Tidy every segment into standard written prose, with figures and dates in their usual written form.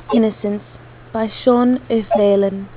Innocence by Sean O'Phelan.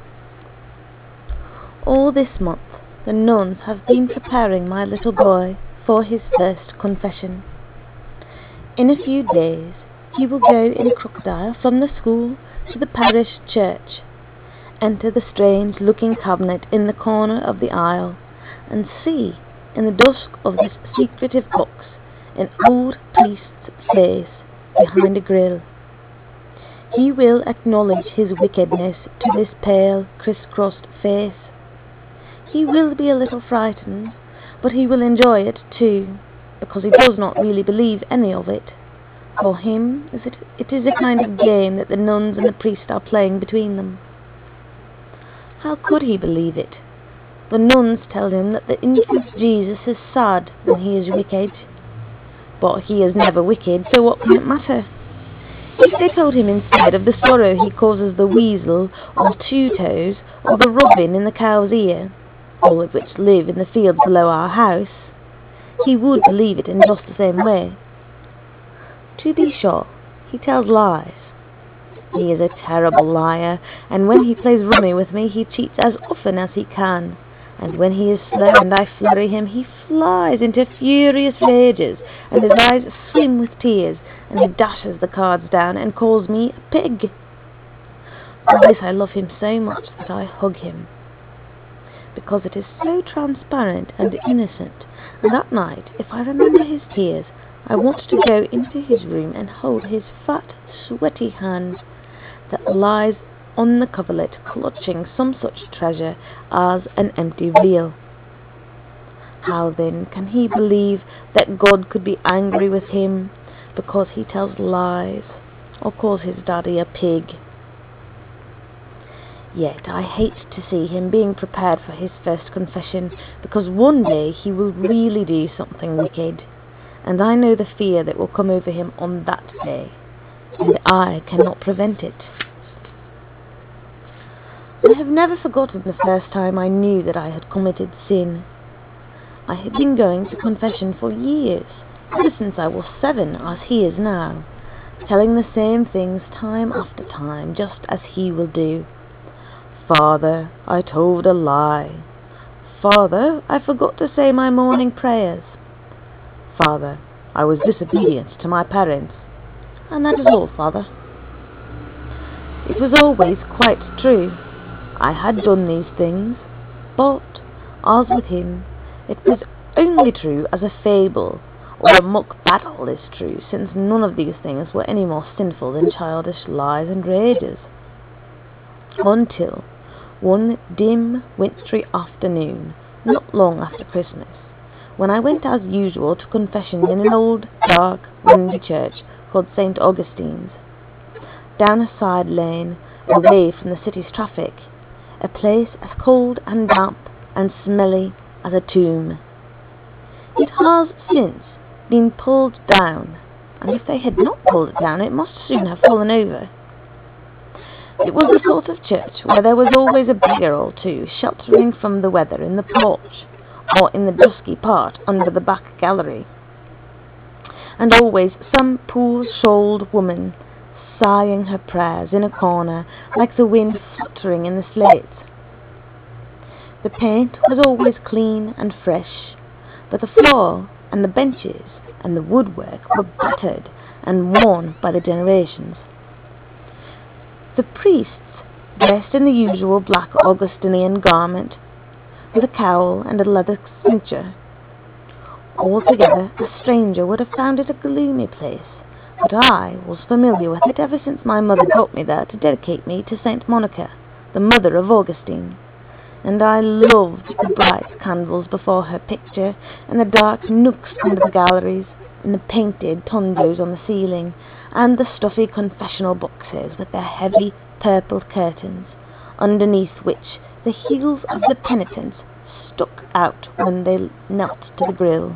All this month the nuns have been preparing my little boy for his first confession. In a few days he will go in a crocodile from the school to the parish church, enter the strange-looking cabinet in the corner of the aisle, and see, in the dusk of this secretive box, an old priest's face behind a grill. He will acknowledge his wickedness to this pale, criss-crossed face. He will be a little frightened, but he will enjoy it too, because he does not really believe any of it. For him, it is a kind of game that the nuns and the priest are playing between them. How could he believe it? The nuns tell him that the infant Jesus is sad when he is wicked. But he is never wicked, so what can it matter? If they told him instead of the sorrow he causes the weasel, or two toes, or the robin in the cow's ear, all of which live in the fields below our house, he would believe it in just the same way. To be sure, he tells lies. He is a terrible liar, and when he plays rummy with me he cheats as often as he can, and when he is slow and I flurry him, he flies into furious rages, and his eyes swim with tears, and he dashes the cards down and calls me a pig. For this I love him so much that I hug him, because it is so transparent and innocent, and at night, if I remember his tears, I want to go into his room and hold his fat, sweaty hand that lies on the coverlet, clutching some such treasure as an empty reel. How then can he believe that God could be angry with him because he tells lies, or calls his daddy a pig? Yet I hate to see him being prepared for his first confession, because one day he will really do something wicked, and I know the fear that will come over him on that day, and I cannot prevent it. I have never forgotten the first time I knew that I had committed sin. I had been going to confession for years, ever since I was 7, as he is now, telling the same things time after time, just as he will do. Father, I told a lie. Father, I forgot to say my morning prayers. Father, I was disobedient to my parents. And that is all, Father. It was always quite true. I had done these things, but, as with him, it was only true as a fable, or a mock battle is true, since none of these things were any more sinful than childish lies and rages. Until one dim, wintry afternoon, not long after Christmas, when I went as usual to confession in an old, dark, windy church called St. Augustine's, down a side lane, away from the city's traffic, a place as cold and damp and smelly as a tomb. It has since been pulled down, and if they had not pulled it down, it must soon have fallen over. It was the sort of church where there was always a beggar or two sheltering from the weather in the porch, or in the dusky part under the back gallery, and always some poor-souled woman sighing her prayers in a corner, like the wind fluttering in the slates. The paint was always clean and fresh, but the floor and the benches and the woodwork were battered and worn by the generations. The priests, dressed in the usual black Augustinian garment, with a cowl and a leather cincture. Altogether, a stranger would have found it a gloomy place, but I was familiar with it ever since my mother brought me there to dedicate me to Saint Monica, the mother of Augustine, and I loved the bright candles before her picture, and the dark nooks under the galleries, and the painted tonneaus on the ceiling, and the stuffy confessional boxes with their heavy purple curtains, underneath which the heels of the penitents stuck out when they knelt to the grill.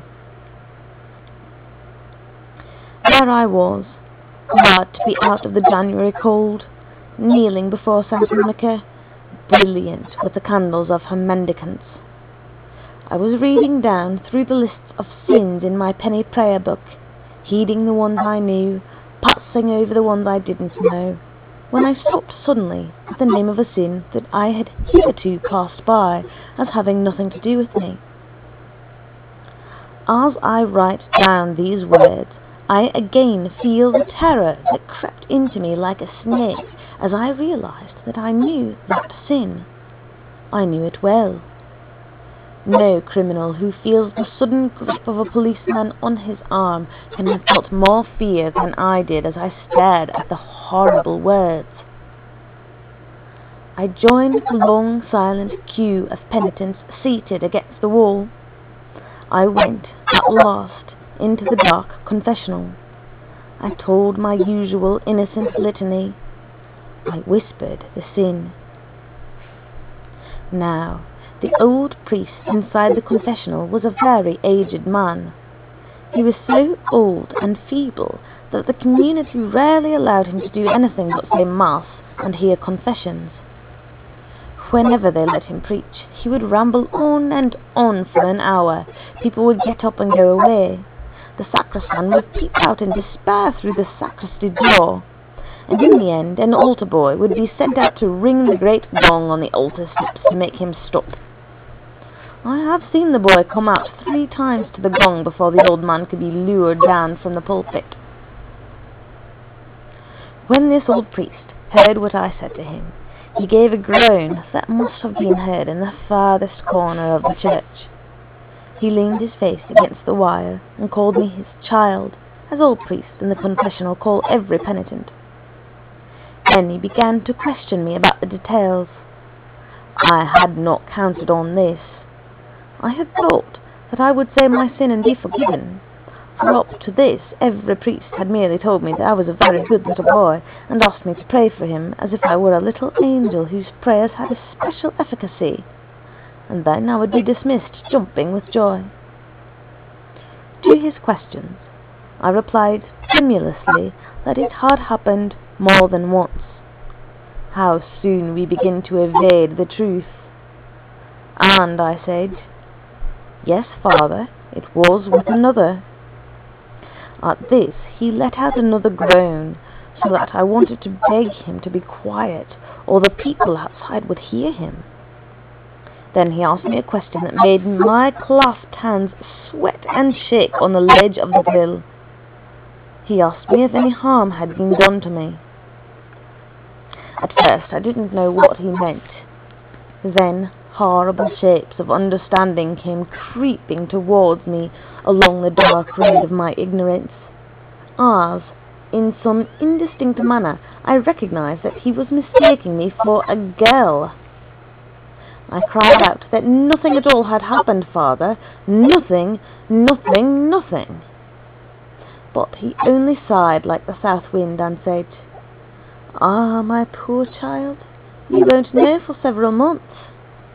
There I was, glad to be out of the January cold, kneeling before St. Monica, brilliant with the candles of her mendicants. I was reading down through the lists of sins in my penny prayer book, heeding the ones I knew, passing over the ones I didn't know, when I stopped suddenly at the name of a sin that I had hitherto passed by as having nothing to do with me. As I write down these words, I again feel the terror that crept into me like a snake as I realized that I knew that sin. I knew it well. No criminal who feels the sudden grip of a policeman on his arm can have felt more fear than I did as I stared at the horrible words. I joined the long, silent queue of penitents seated against the wall. I went, at last, into the dark confessional. I told my usual innocent litany. I whispered the sin. Now, the old priest inside the confessional was a very aged man. He was so old and feeble that the community rarely allowed him to do anything but say Mass and hear confessions. Whenever they let him preach, he would ramble on and on for an hour. People would get up and go away. The sacristan would peep out in despair through the sacristy door, and in the end an altar boy would be sent out to ring the great gong on the altar steps to make him stop. I have seen the boy come out 3 times to the gong before the old man could be lured down from the pulpit. When this old priest heard what I said to him, he gave a groan that must have been heard in the farthest corner of the church. He leaned his face against the wire and called me his child, as all priests in the confessional call every penitent. Then he began to question me about the details. I had not counted on this. I had thought that I would say my sin and be forgiven, for up to this every priest had merely told me that I was a very good little boy, and asked me to pray for him as if I were a little angel whose prayers had a special efficacy, and then I would be dismissed, jumping with joy. To his questions, I replied tremulously that it had happened more than once. How soon we begin to evade the truth. And I said, "Yes, Father, it was with another." At this he let out another groan, so that I wanted to beg him to be quiet, or the people outside would hear him. Then he asked me a question that made my clasped hands sweat and shake on the ledge of the grill. He asked me if any harm had been done to me. At first I didn't know what he meant. Then horrible shapes of understanding came creeping towards me along the dark road of my ignorance, as, in some indistinct manner, I recognized that he was mistaking me for a girl. I cried out that nothing at all had happened, Father, nothing, nothing, nothing. But he only sighed like the south wind and said, "Ah, my poor child, you won't know for several months."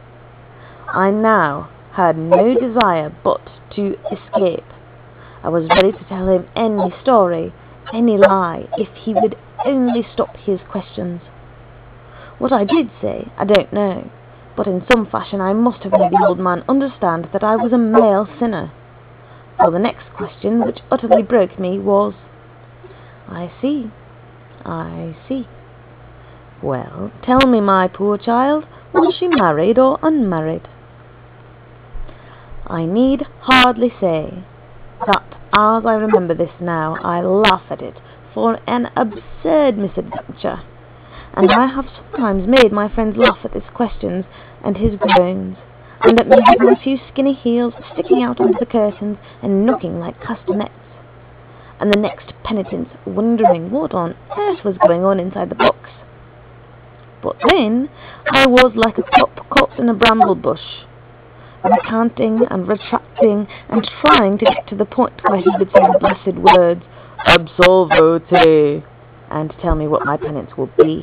I now had no desire but to escape. I was ready to tell him any story, any lie, if he would only stop his questions. What I did say, I don't know, but in some fashion I must have made the old man understand that I was a male sinner. For the next question, which utterly broke me, was, "I see, I see. Well, tell me, my poor child, was she married or unmarried?" I need hardly say that, as I remember this now, I laugh at it for an absurd misadventure, and I have sometimes made my friends laugh at his questions and his groans, and at me with my 2 skinny heels sticking out under the curtains and knocking like castanets, and the next penitents wondering what on earth was going on inside the box. But then I was like a pup caught in a bramble bush, recanting and retracting and trying to get to the point where he would say the blessed words, "Absolvo te," and tell me what my penance would be.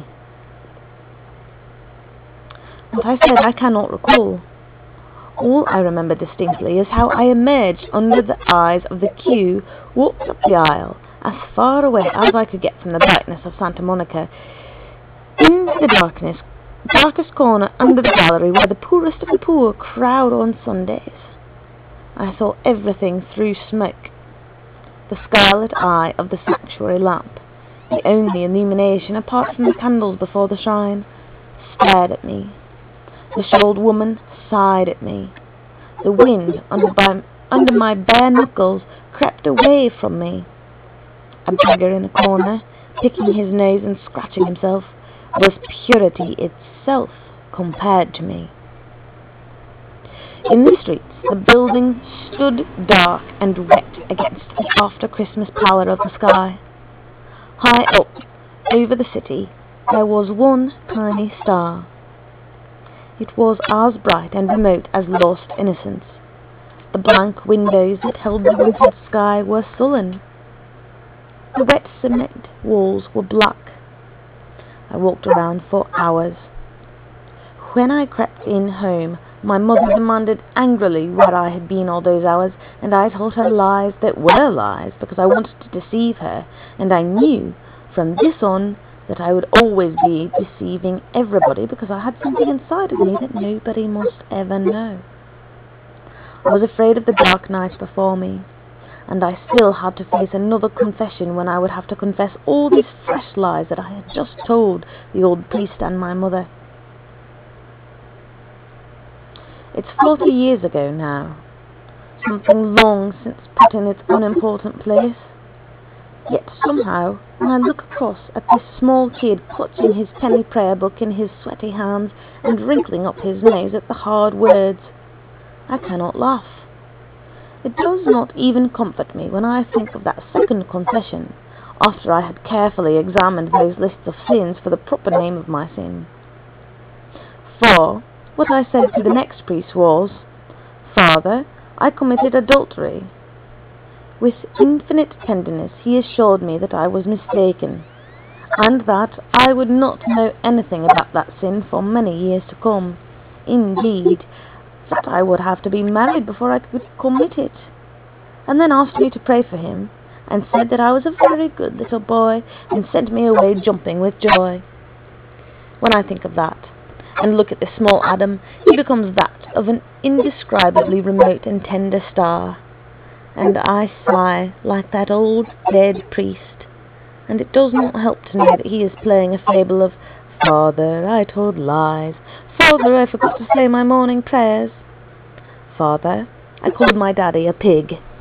What I said I cannot recall. All I remember distinctly is how I emerged under the eyes of the queue, walked up the aisle, as far away as I could get from the brightness of Santa Monica, into the darkest corner under the gallery where the poorest of the poor crowd on Sundays. I saw everything through smoke. The scarlet eye of the sanctuary lamp the only illumination apart from the candles before the shrine, stared at me. The shawled woman sighed at me. The wind under my bare knuckles crept away from me. A beggar in a corner, picking his nose and scratching himself, was purity itself compared to me. In the streets, the building stood dark and wet against the after-Christmas pallor of the sky. High up over the city, there was one tiny star. It was as bright and remote as lost innocence. The blank windows that held the wintered sky were sullen. The wet cement walls were black. I walked around for hours. When I crept in home, my mother demanded angrily where I had been all those hours, and I told her lies that were lies because I wanted to deceive her, and I knew from this on that I would always be deceiving everybody because I had something inside of me that nobody must ever know. I was afraid of the dark night before me, and I still had to face another confession when I would have to confess all these fresh lies that I had just told the old priest and my mother. It's 40 years ago now, something long since put in its unimportant place. Yet somehow, when I look across at this small kid clutching his penny prayer book in his sweaty hands and wrinkling up his nose at the hard words, I cannot laugh. It does not even comfort me when I think of that second confession, after I had carefully examined those lists of sins for the proper name of my sin. For what I said to the next priest was, "Father, I committed adultery." With infinite tenderness he assured me that I was mistaken, and that I would not know anything about that sin for many years to come. Indeed, that I would have to be married before I could commit it, and then asked me to pray for him, and said that I was a very good little boy, and sent me away jumping with joy. When I think of that, and look at the small Adam, he becomes that of an indescribably remote and tender star, and I sigh like that old dead priest, and it does not help to know that he is playing a fable of, "Father, I told lies. Father, I forgot to say my morning prayers. Father, I called my daddy a pig."